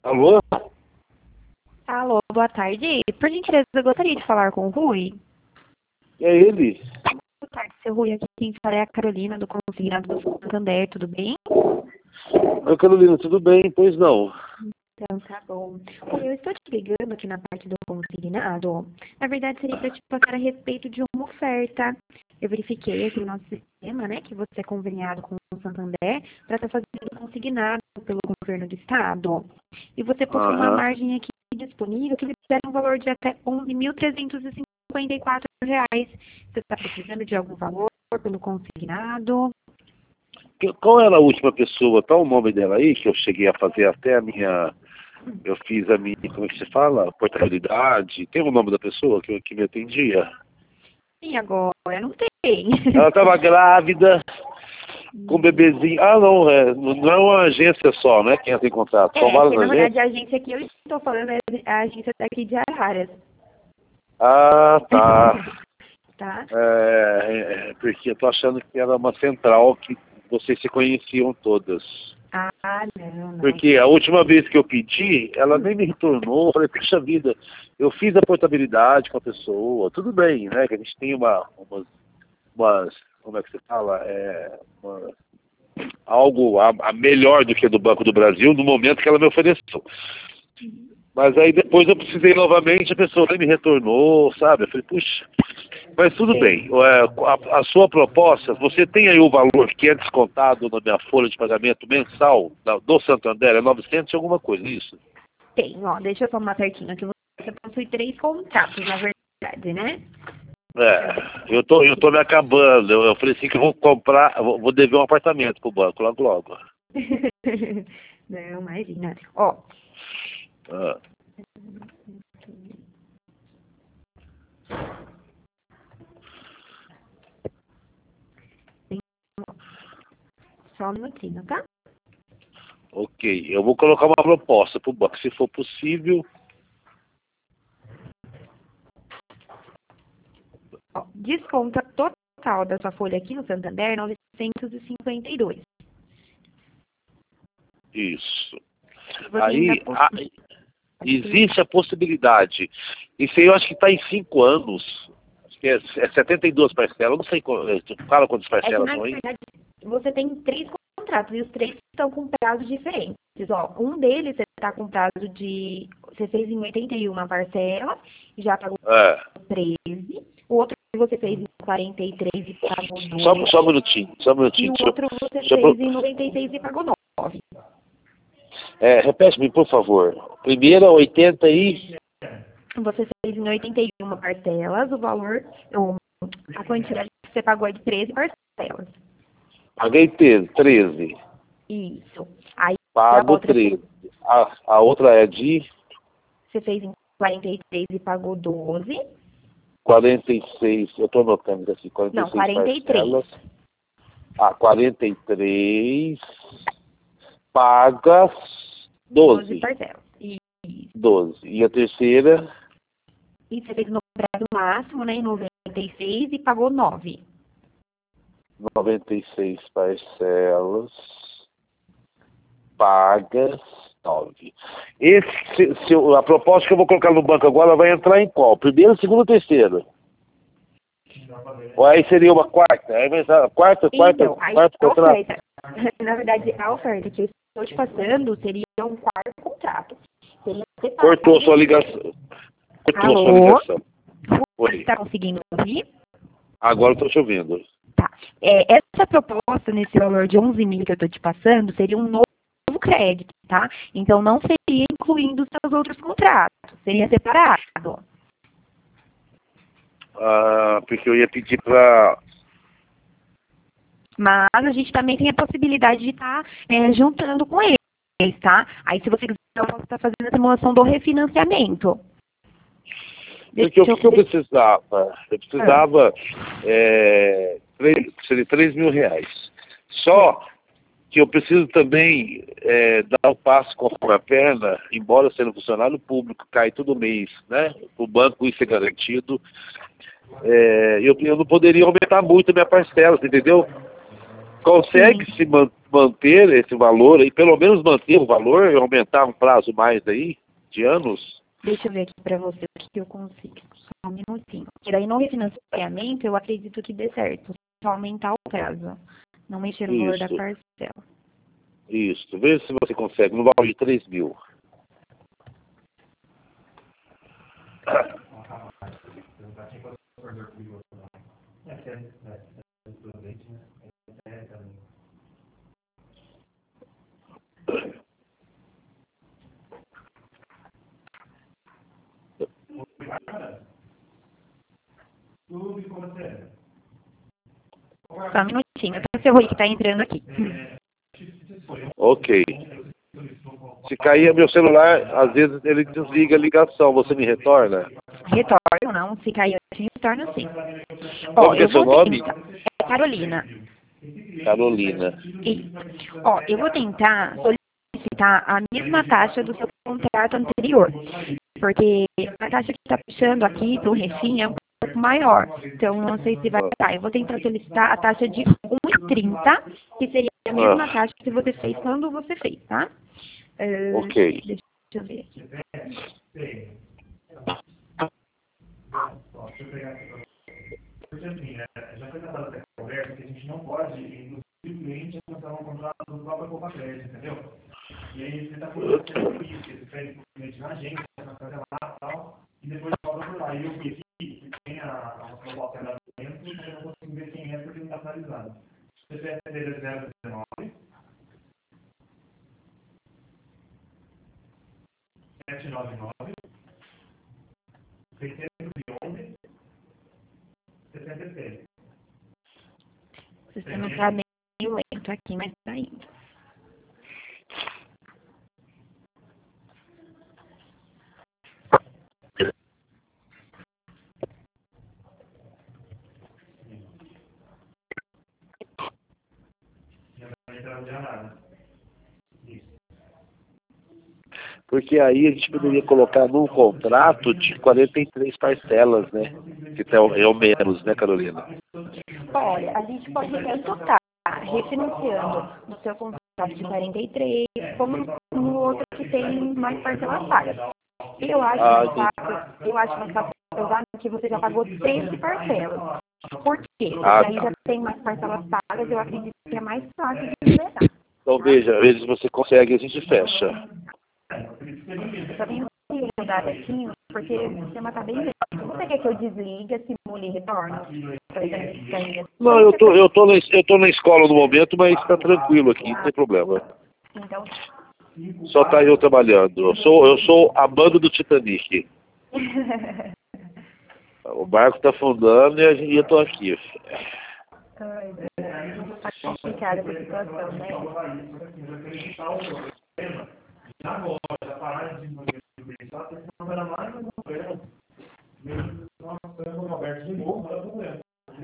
Alô? Alô, boa tarde. Por gentileza, eu gostaria de falar com o Rui. É ele? Boa tarde, seu Rui. Aqui quem fala é a Carolina, do Consignado do Santander. Tudo bem? Oi, Carolina, tudo bem? Pois não. Então, tá bom. Rui, eu estou te ligando aqui na parte do consignado. Na verdade, seria para te passar a respeito de uma oferta. Eu verifiquei aqui no nosso sistema, né, que você é conveniado com o Santander para estar fazendo consignado pelo governo do estado. E você possui uma Aham. margem aqui disponível que lhe der um valor de até R$ 11.354. Você está precisando de algum valor pelo consignado? Qual era a última pessoa? Qual o nome dela aí? Que eu cheguei a fazer até a minha... Eu fiz a minha, como é que se fala? Portabilidade. Tem o nome da pessoa que me atendia? E agora? Não tem. Ela estava grávida, com um bebezinho. Ah, não, não é uma agência só, né? Quem tem contrato. São várias Porque na verdade agências? a agência que eu estou falando é a agência daqui de Araras. Ah, tá. Tá? Porque eu tô achando que era uma central que vocês se conheciam todas. Ah, não. Porque a última vez que eu pedi, ela nem me retornou. Eu falei, puxa vida, eu fiz a portabilidade com a pessoa, tudo bem, né? Que a gente tem umas como é que você fala? Algo a melhor do que a do Banco do Brasil no momento que ela me ofereceu. Mas aí depois eu precisei novamente, a pessoa nem me retornou, sabe? Eu falei, puxa, mas tudo bem. A sua proposta, você tem aí o valor que é descontado na minha folha de pagamento mensal do Santander, é 900 e alguma coisa, isso? Tem, ó, deixa eu somar certinho aqui. Você possui 3 contratos, na verdade, né? Eu tô me acabando. Eu falei assim que eu vou comprar, vou dever um apartamento pro banco logo logo. Não, imagina. Ó, Ah, só um minutinho, tá? ok, eu vou colocar uma proposta pro banco, se for possível. Ó, desconta total da sua folha aqui no Santander, 952. Isso. Você Aí ainda possui. existe a possibilidade. Isso aí eu acho que está em 5 anos. Acho que é 72 parcelas. Eu não sei, fala quantas É que, parcelas na são aí? verdade, você tem 3 contratos e os 3 estão com prazos diferentes. Ó, um deles você está com prazo de... Você fez em 81 parcelas e já pagou É. 13. O outro você fez em 43 e pagou 12. Só um minutinho, só um E minutinho. o outro você Deixa eu fez em 96 e pagou 9. repete-me, por favor. Primeira, 80 e... Você fez em 81 parcelas, o valor, a quantidade que você pagou é de 13 parcelas. Paguei 13. Isso. Aí a Pago outra 13. A outra é de você fez em 43 e pagou 12. 46. Eu estou anotando aqui, Não, 46 43. parcelas. 43. Pagas 12. parcelas. 12. E a terceira, E você fez no prazo máximo, né, em 96 e pagou 9. 96 parcelas. Pagas 9. A proposta que eu vou colocar no banco agora vai entrar em qual? Primeiro, segundo, terceiro? Ou aí seria uma quarta? Aí vai entrar quarto Então, aí a contrato? oferta, na verdade, a oferta que eu estou te passando seria um quarto contrato. Seria separado. Cortou sua ligação. Cortou sua Alô? ligação. Oi. Está conseguindo ouvir? Agora eu estou te ouvindo. Tá. Essa proposta, nesse valor de 11 mil que eu estou te passando, seria um novo crédito, tá? Então, não seria incluindo os seus outros contratos, seria separado. Porque eu ia pedir para... Mas a gente também tem a possibilidade de estar juntando com eles, tá? Aí, se você quiser, eu posso estar fazendo a simulação do refinanciamento. Porque o que eu precisava? Eu precisava seria 3 mil reais. Só que eu preciso também dar um passo conforme a perna, embora sendo funcionário público, cai todo mês, né? O banco isso é garantido. Eu não poderia aumentar muito a minha parcela, entendeu? Consegue se manter esse valor aí, pelo menos manter o valor e aumentar um prazo mais aí, de anos? Deixa eu ver aqui para você o que eu consigo. Só um minutinho. E daí no refinanciamento eu acredito que dê certo. Só aumentar o prazo. Não mexer no valor da Isso. parcela. Isso. Veja se você consegue, no valor de 3 mil. Só um minutinho. Então, o seu Rui que tá entrando aqui. Ok. Se cair meu celular, às vezes ele desliga a ligação. Você me retorna? Retorno, não. Se cair, eu te retorno sim. Como que é seu nome? É Carolina. Carolina. Isso. Ó, eu vou tentar solicitar a mesma taxa do seu contrato anterior. Porque a taxa que está puxando aqui para o refim é um pouco maior. Então, não sei se vai dar. Eu vou tentar solicitar a taxa de 1,30, que seria a mesma taxa que você fez quando você fez, tá? Ok. Deixa eu ver aqui. Porque assim, já foi tratada essa conversa que a gente não pode induzir o cliente a cancelar um contrato do próprio Copacred, entendeu? E aí você está colocando isso, que você fez o cliente na agência, na cancelar e tal, e depois cobra por lá. E eu vi aqui que tem a proposta de pagamento, mas eu não consigo ver quem é porque não está atualizado. CPF dele é 019 799 611 66. O sistema está meio lento aqui, mas está indo. Porque aí a gente poderia colocar num contrato de 43 parcelas, né? Que é o menos, né, Carolina? Olha, a gente pode tanto estar refinanciando no seu contrato de 43, como no outro que tem mais parcelas pagas. Eu acho mais fácil usar que você já pagou 13 parcelas. Por quê? Porque aí já tem mais parcelas pagas, eu acredito que é mais fácil de liberar. Então veja, às vezes você consegue, a gente fecha. Eu só tenho que mudar aqui, porque o sistema está bem lento. Você quer que eu desligue, simule e retorne? Não, eu tô na escola no momento, mas está tranquilo aqui, não tem problema. Então, Só tá eu trabalhando. Eu sou a banda do Titanic. O barco está afundando e eu tô aqui. ai, Deus. Tá complicada essa situação, né? Agora, parar de pensar, porque não era mais um problema. Nossa, eu vou aberto de novo, era problema.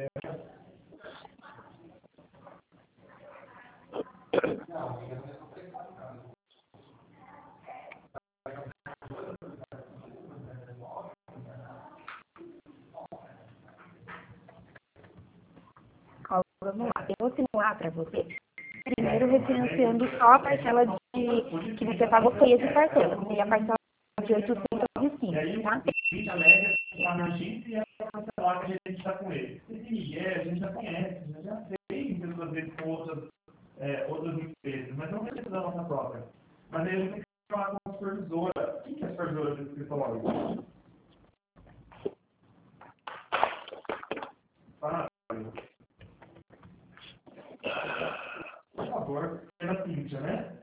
Ó, vamos lá. Eu vou simular para você. Primeiro, refinanciando só a parcela que você pagou 13 parcelas. E a parcela de 805, tá? A média está na agência e ela cancelar que a gente está com ele. Esse Miguel, a gente já conhece, já fez muitas vezes com outras empresas, mas não precisa da nossa própria. Mas aí eu tenho que falar com a supervisora. Quem que é a supervisora desse escritório? Por favor, pela Cíntia, né?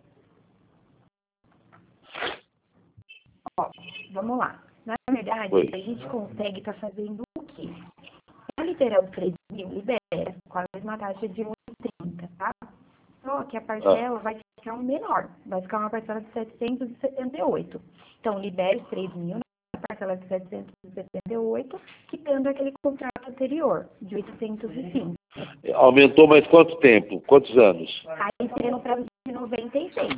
Ó, vamos lá. Na verdade, Oi. a gente consegue estar fazendo o quê? Para liberar os 3 mil, libera com a mesma taxa de 1,30, tá? Só que a parcela vai ficar menor. Vai ficar uma parcela de 778. Então, libera os 3 mil na parcela de 778, quitando aquele contrato anterior, de 805. Aumentou mais quanto tempo? Quantos anos? Aí seria no prazo de 96.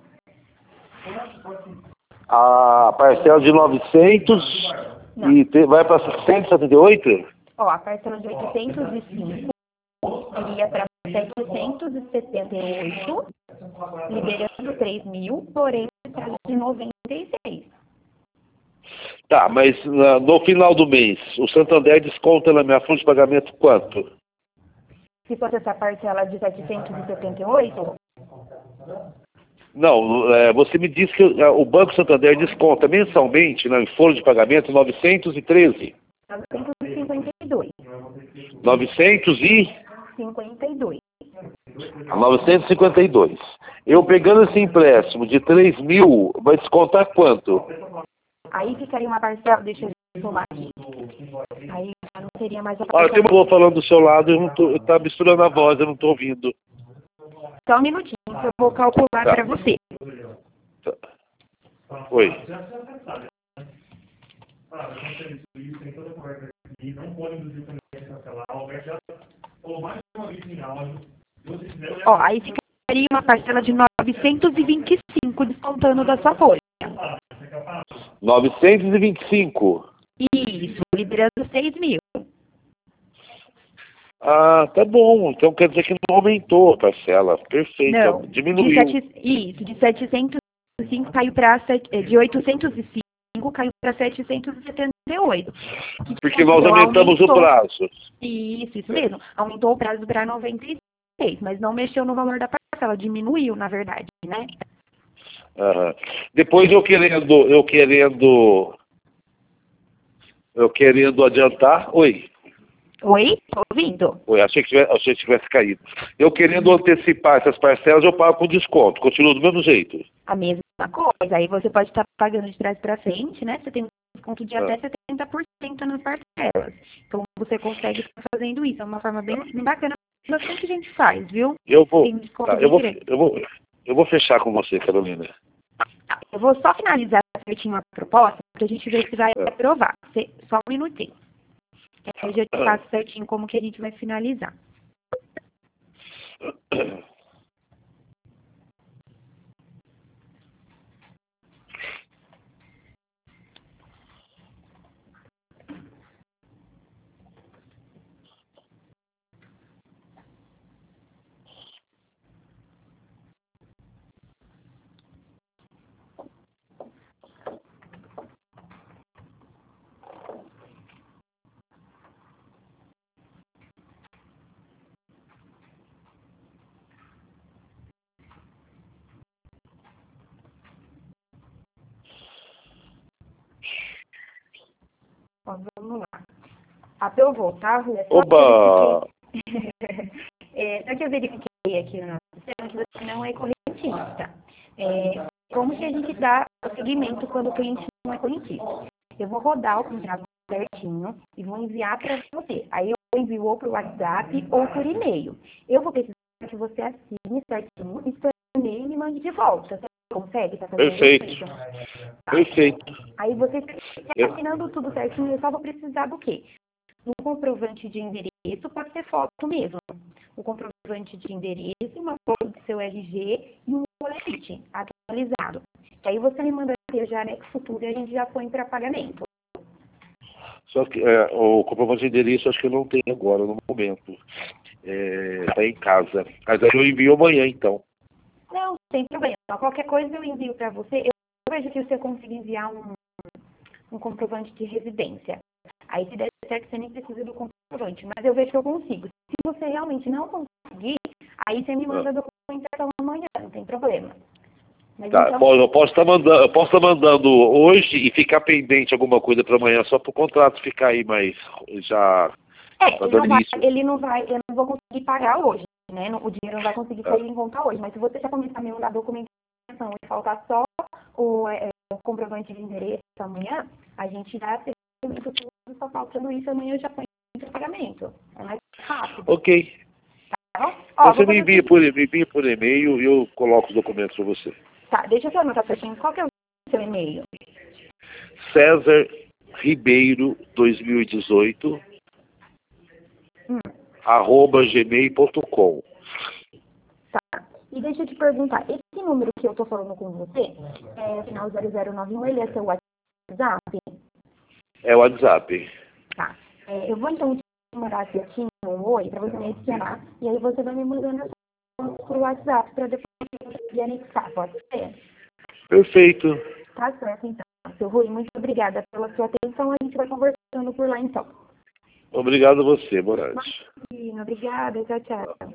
A parcela de 900 Não. e vai para 178? Ó, a parcela de 805 iria para 778, liberando 3 mil, porém, prazo de 96. Tá, mas no final do mês, o Santander desconta na minha folha de pagamento quanto? Se fosse essa parcela de 778, Não, você me disse que o Banco Santander desconta mensalmente na folha de pagamento 913. 952. 952. 52. Eu pegando esse empréstimo de 3 mil, vai descontar quanto? Aí ficaria uma parcela, deixa eu somar aqui. Aí já não seria mais a Olha, tem parcela. uma boa falando do seu lado, tá misturando a voz, eu não tô ouvindo. Só um minutinho, que eu vou calcular Tá. para você. Tá. Oi. Tem toda a conversa aqui, não pode induzir o cliente a cancelar. O Alberto já falou mais uma vez em áudio. Se você quiser, Ó, aí ficaria uma parcela de 925, descontando da sua folha. 925. Isso, liberando 6 mil. Ah, tá bom. Então quer dizer que não aumentou a parcela. Perfeito. Não, Diminuiu. de 705 caiu para de 805 caiu para 778. Porque nós aumentamos o prazo. Isso mesmo. Aumentou o prazo para 96, mas não mexeu no valor da parcela, diminuiu, na verdade, né? Aham. Depois eu querendo adiantar. Oi. Oi? Tô ouvindo? Oi, achei que tivesse caído. Eu querendo antecipar essas parcelas, eu pago com desconto. Continua do mesmo jeito. A mesma coisa. Aí você pode estar pagando de trás para frente, né? Você tem um desconto de até 70% nas parcelas. Então você consegue estar fazendo isso. É uma forma bem bacana. Bastante gente faz, viu? Eu vou, Tem desconto tá, bem grande. eu vou fechar com você, Carolina. Eu vou só finalizar certinho a proposta para a gente ver se vai aprovar. Só um minutinho. Aí eu já te faço certinho como que a gente vai finalizar. Ó, vamos lá. Aprovou, tá, Rua? Oba! Só que eu verifiquei aqui no nosso sistema que você não é correntista. Como que a gente dá o seguimento quando o cliente não é correntista? Eu vou rodar o contrato certinho e vou enviar para você. Aí eu envio ou por WhatsApp ou por e-mail. Eu vou precisar que você assine certinho, escaneie e me mande de volta. Você consegue? Tá fazendo Perfeito. isso? Perfeito. Aí você assinando tudo certinho, eu só vou precisar do quê? Um comprovante de endereço, pode ser foto mesmo. Um comprovante de endereço, uma foto do seu RG e um boletim atualizado. Aí você me manda já anexo futuro e a gente já põe para pagamento. Só que o comprovante de endereço acho que eu não tenho agora, no momento. Tá em casa. Mas aí eu envio amanhã, então. Não, sem problema. Qualquer coisa eu envio para você. Eu vejo que você consiga enviar um comprovante de residência. Aí se der certo, você nem precisa do comprovante. Mas eu vejo que eu consigo. Se você realmente não conseguir, aí você me manda a documentação amanhã, não tem problema. Mas Tá, então, eu posso estar mandando hoje e ficar pendente alguma coisa para amanhã, só para o contrato ficar aí, mas já tá dando início. eu não vou conseguir pagar hoje, né? O dinheiro não vai conseguir sair em conta hoje. Mas se você já começar a me mandar a documentação e faltar só o comprovante de endereço amanhã, a gente dá serviço tudo, só faltando isso, amanhã eu já ponho o pagamento. É mais rápido. Ok. Tá bom? Ó, Você me envia por e-mail e eu coloco os documentos para você. Tá, deixa eu só anotar certinho. Qual que é o seu e-mail? César Ribeiro 2018 @gmail.com. Tá. E deixa eu te perguntar, esse número que eu tô falando com você, final 0091, ele é seu WhatsApp? É o WhatsApp. Tá. Eu vou então mandar aqui um oi para você me adicionar. E aí você vai me mandando as fotos por WhatsApp para depois você anexar, pode ser? Perfeito. Tá certo, então. Seu Rui, muito obrigada pela sua atenção. A gente vai conversando por lá, então. Obrigado a você, Morante. Imagina, obrigada. Tchau, tchau.